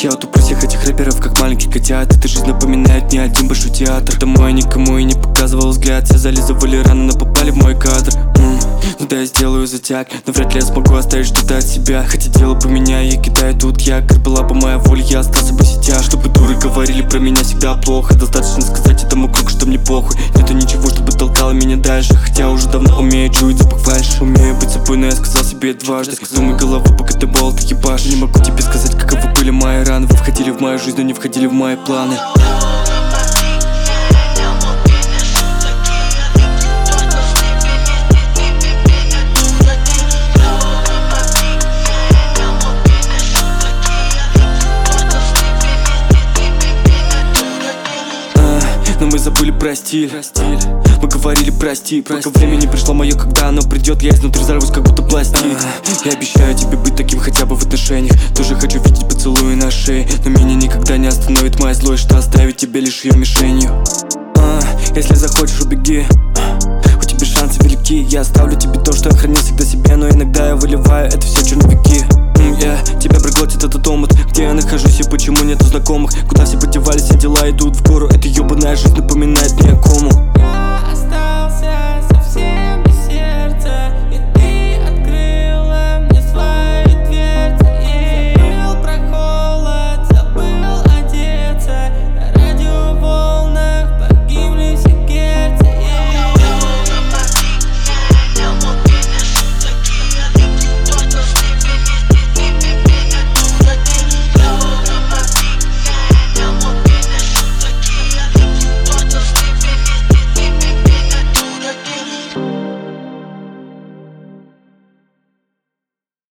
Я утоплю всех этих рэперов, как маленький котят. Эта жизнь напоминает мне один большой театр. Домой никому и не показывал взгляд. Все зализывали раны, но попали в мой кадр. Ну да, я сделаю затяг, но вряд ли я смогу оставить что-то от себя. Хотя дело по меня, я кидаю тут якорь. Была бы моя воля, я остался бы сетя. Чтобы дуры говорили про меня всегда плохо. Достаточно сказать этому кругу, что мне похуй. Нету ничего, чтобы толкало меня дальше. Хотя уже давно умею чуять запах фальши. Умею быть собой, но я сказал себе дважды. Думай головой, пока ты болт ебашь. Не могу тебе сказать, каковы были мои раны. Вы входили в мою жизнь, но не входили в мои планы. Но мы забыли про стиль. Мы говорили прости. Пока время не пришло мое, когда оно придет, я изнутри взорвусь, как будто пластик. Я обещаю тебе быть таким хотя бы в отношениях. Тоже хочу видеть поцелуи на шее. Но меня никогда не остановит моя злость, что оставить тебя лишь ее мишенью. Если захочешь, убеги. У тебя шансы велики. Я оставлю тебе то, что я хранил всегда себе. Но иногда я выливаю это все черновики. Тебя проглотит этот омут. Где я нахожусь и почему нету знакомых? Куда все подевались, все дела идут в гору. Эта ебаная жизнь напоминает мне о кому.